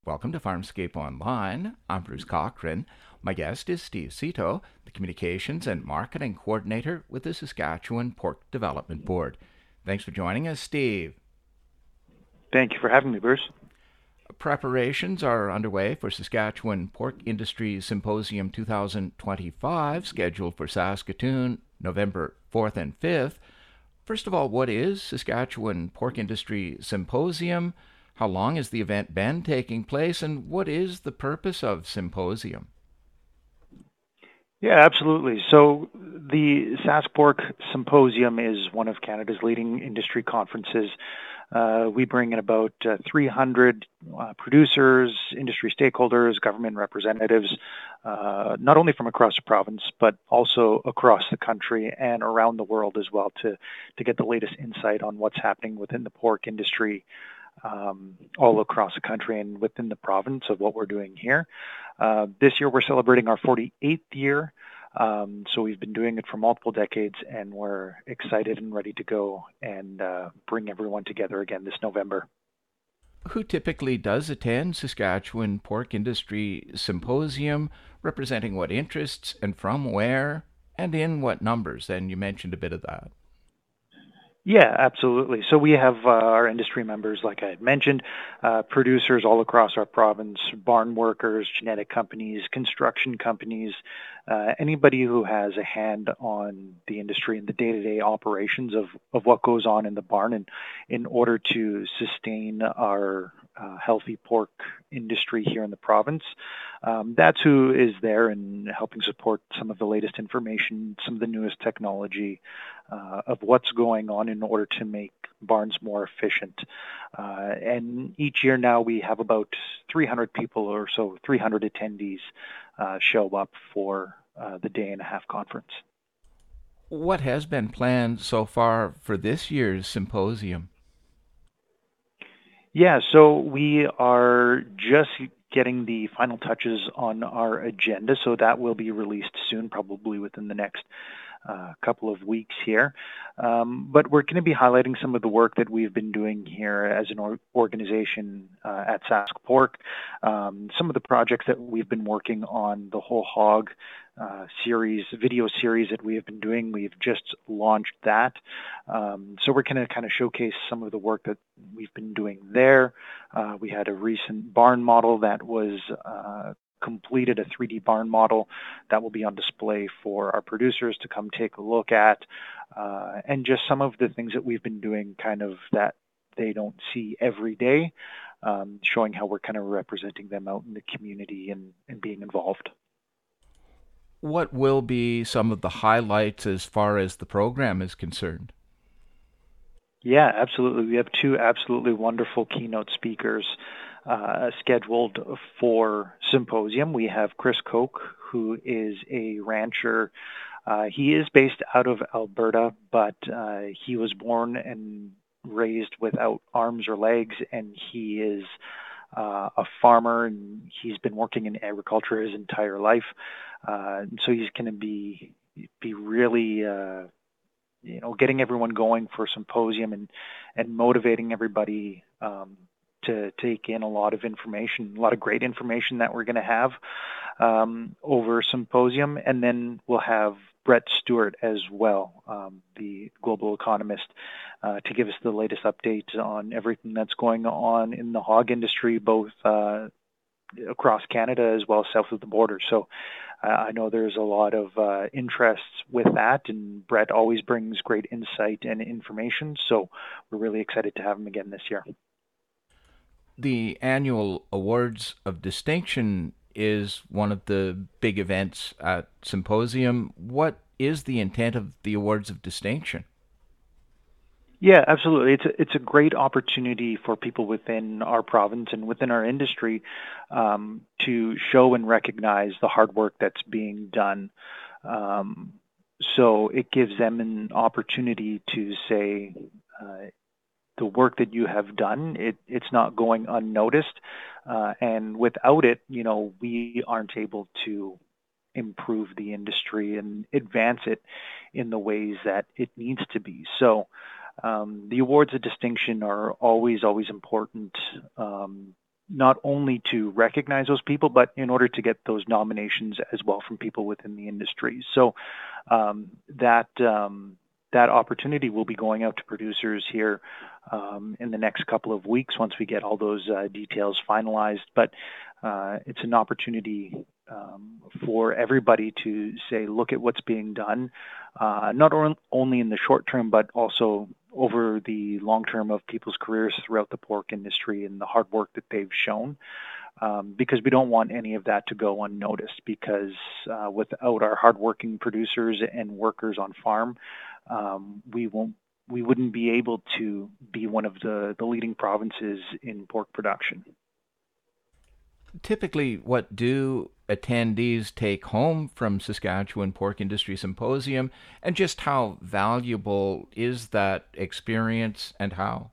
Welcome to Farmscape Online. I'm Bruce Cochran. My guest is Steve Cito, the Communications and Marketing Coordinator with the Saskatchewan Pork Development Board. Thanks for joining us, Steve. Thank you for having me, Bruce. Preparations are underway for Saskatchewan Pork Industry Symposium 2025, scheduled for Saskatoon November 4th and 5th. First of all, what is Saskatchewan Pork Industry Symposium? How long has the event been taking place, and what is the purpose of Symposium? Yeah, absolutely. So the SaskPork Symposium is one of Canada's leading industry conferences. We bring in about 300 producers, industry stakeholders, government representatives, not only from across the province, but also across the country and around the world as well to get the latest insight on what's happening within the pork industry all across the country and within the province of what we're doing here. This year we're celebrating our 48th year. So we've been doing it for multiple decades, and we're excited and ready to go and bring everyone together again this November. Who typically does attend Saskatchewan Pork Industry Symposium, representing what interests and from where and in what numbers? And you mentioned a bit of that. Yeah, absolutely. So we have our industry members, like I had mentioned, producers all across our province, barn workers, genetic companies, construction companies, anybody who has a hand on the industry and the day-to-day operations of what goes on in the barn and in order to sustain our healthy pork industry here in the province. That's who is there and helping support some of the latest information, some of the newest technology of what's going on in order to make barns more efficient. And each year now we have about 300 people or so, 300 attendees show up for the day and a half conference. What has been planned so far for this year's symposium? Yeah, so we are just getting the final touches on our agenda, so that will be released soon, probably within the next couple of weeks here. But we're going to be highlighting some of the work that we've been doing here as an organization at Sask Pork, some of the projects that we've been working on, the whole hog video series that we have been doing. We've just launched that. So we're going to kind of showcase some of the work that we've been doing there. We had a recent barn model that was completed, a 3D barn model that will be on display for our producers to come take a look at, and just some of the things that we've been doing kind of that they don't see every day, showing how we're kind of representing them out in the community and being involved. What will be some of the highlights as far as the program is concerned? Yeah, absolutely. We have two absolutely wonderful keynote speakers scheduled for symposium. We have Chris Koch, who is a rancher. He is based out of Alberta, but he was born and raised without arms or legs, and he is a farmer, and he's been working in agriculture his entire life. So he's going to be really getting everyone going for symposium and motivating everybody to take in a lot of information, a lot of great information that we're going to have over symposium. And then we'll have Brett Stewart as well, the global economist, to give us the latest updates on everything that's going on in the hog industry, both across Canada as well as south of the border. So I know there's a lot of interest with that, and Brett always brings great insight and information. So we're really excited to have him again this year. The annual Awards of Distinction is one of the big events at Symposium. What is the intent of the Awards of Distinction? Yeah, absolutely. It's a great opportunity for people within our province and within our industry to show and recognize the hard work that's being done. So it gives them an opportunity to say, the work that you have done, it's not going unnoticed. And without it, we aren't able to improve the industry and advance it in the ways that it needs to be. So the awards of distinction are always important not only to recognize those people, but in order to get those nominations as well from people within the industry. So that opportunity will be going out to producers here in the next couple of weeks once we get all those details finalized. But it's an opportunity for everybody to say, look at what's being done, not only in the short term, but also over the long term of people's careers throughout the pork industry and the hard work that they've shown. Because we don't want any of that to go unnoticed, because without our hardworking producers and workers on farm, we wouldn't be able to be one of the leading provinces in pork production. Typically, what do attendees take home from Saskatchewan Pork Industry Symposium, and just how valuable is that experience and how?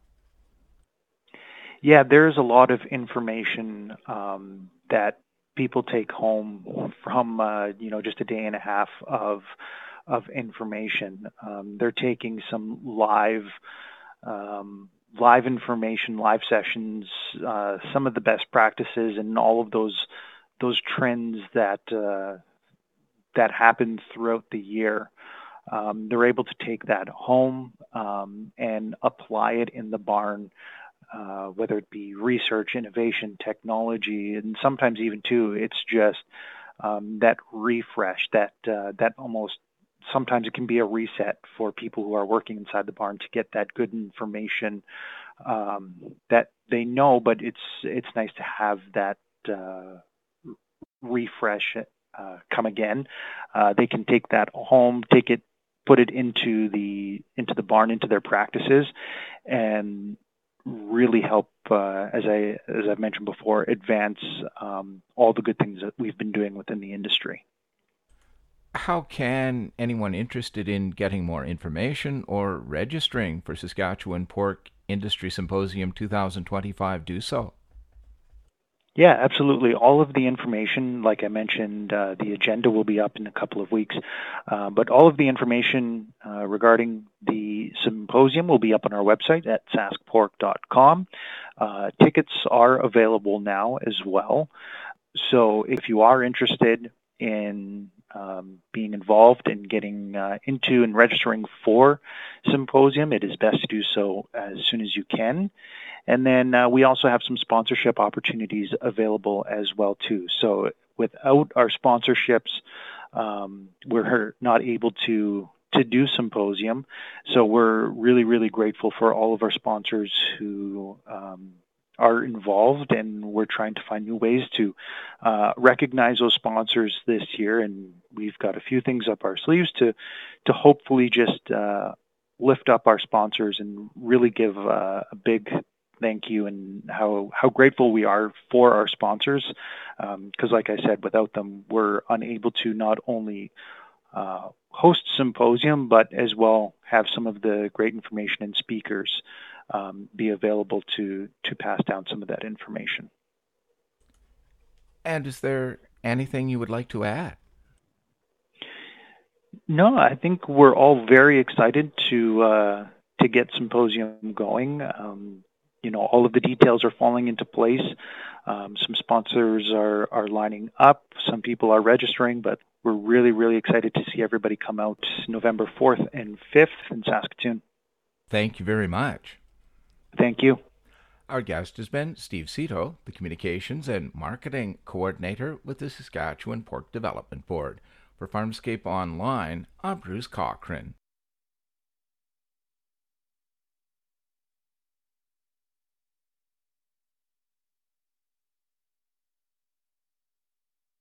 Yeah, there's a lot of information that people take home from just a day and a half of information. They're taking some live information, live sessions, some of the best practices, and all of those trends that happen throughout the year. They're able to take that home and apply it in the barn, whether it be research, innovation, technology, and sometimes even too, it's just that refresh, that almost sometimes it can be a reset for people who are working inside the barn to get that good information that they know, but it's nice to have that refresh come again. They can take that home, put it into the barn, into their practices, and really help, as I've mentioned before, advance all the good things that we've been doing within the industry. How can anyone interested in getting more information or registering for Saskatchewan Pork Industry Symposium 2025 do so? Yeah, absolutely. All of the information, like I mentioned, the agenda will be up in a couple of weeks, but all of the information regarding the symposium will be up on our website at saskpork.com. Tickets are available now as well. So if you are interested in being involved in getting into and registering for symposium, it is best to do so as soon as you can. And then we also have some sponsorship opportunities available as well too. So without our sponsorships, we're not able to do symposium. So we're really, really grateful for all of our sponsors who are involved, and we're trying to find new ways to recognize those sponsors this year. And we've got a few things up our sleeves to hopefully just lift up our sponsors and really give a big thank you, and how grateful we are for our sponsors. Because like I said, without them, we're unable to not only host symposium, but as well have some of the great information and speakers be available to pass down some of that information. And is there anything you would like to add? No, I think we're all very excited to get symposium going. All of the details are falling into place. Some sponsors are lining up. Some people are registering, but we're really, really excited to see everybody come out November 4th and 5th in Saskatoon. Thank you very much. Thank you. Our guest has been Steve Cito, the Communications and Marketing Coordinator with the Saskatchewan Pork Development Board. For Farmscape Online, I'm Bruce Cochran.